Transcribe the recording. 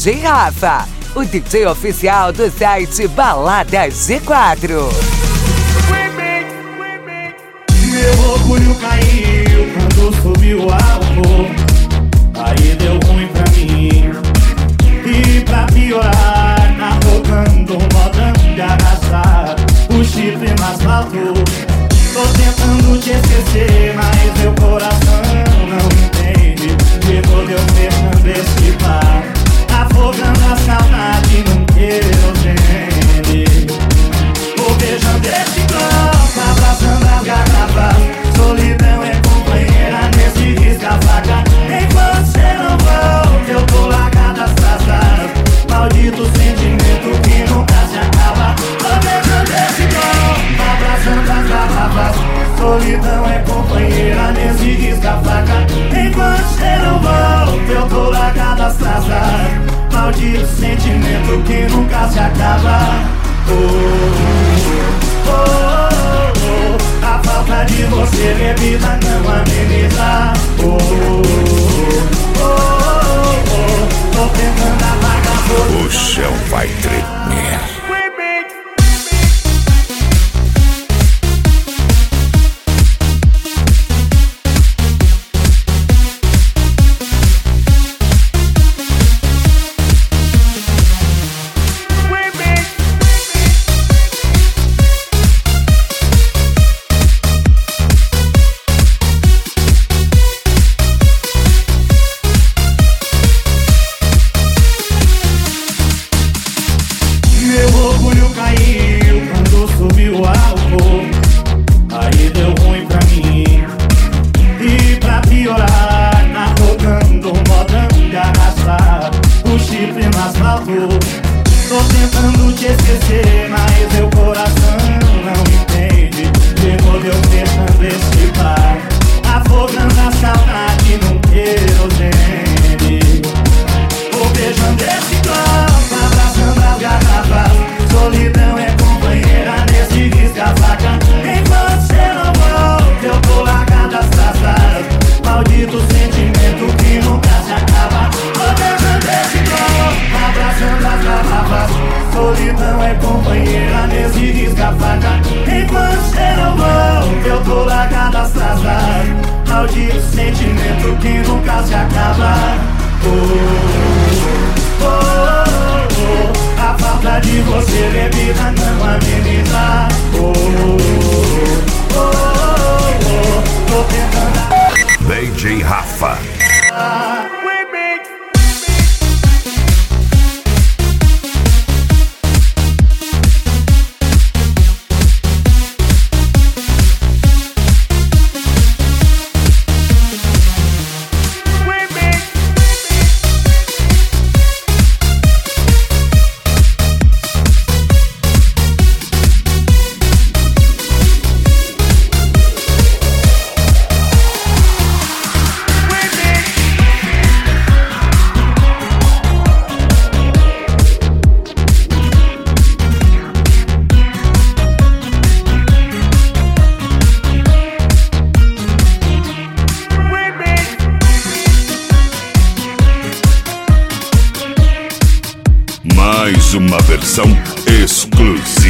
DJ Rafa, o DJ oficial do site Balada G4. Meu orgulho caiu quando subiu o álcool, aí deu ruim pra mim. E pra piorar, tá tocando um modão de arrastar o chifre no asfalto. Tô tentando te esquecer, mas meu coração não entende. De todo eu fechando esse bar, afogando a saudade num querosene. Vou beijando esse copo, abraçando as garrafas. Solidão é companheira nesse risca-faca. Enquanto cê não volta, eu tô largado às traças. Maldito sentimento que nunca se acaba. Vou beijando esse copo, abraçando as garrafas. Solidão é companheira nesse risca-faca. Enquanto cê não volta, eu tô largado às traças. Maldito sentimento que nunca se acaba. A falta de você, bebida, não ameniza. Tô tentando apagar O chão vai tremer. Tô tentando te esquecer, mas meu coração não entende. De novo eu fechando esse bar, afogando a saudade num querosene. Vou beijando esse copo, abraçando as garrafas. Solidão é companheira nesse risca-faca. Enquanto cê não volta, eu tô largado às traças. Maldito sentimento que nunca se acaba. Vou beijando esse copo, abraçando as garrafas. Solidão é companheira nesse risca-faca. Enquanto cê não volta, eu tô largado às traças. Maldito sentimento que nunca se acaba. A falta de você, bebida, não ameniza. Tô tentando. DJ Rafa. Mais uma versão exclusiva.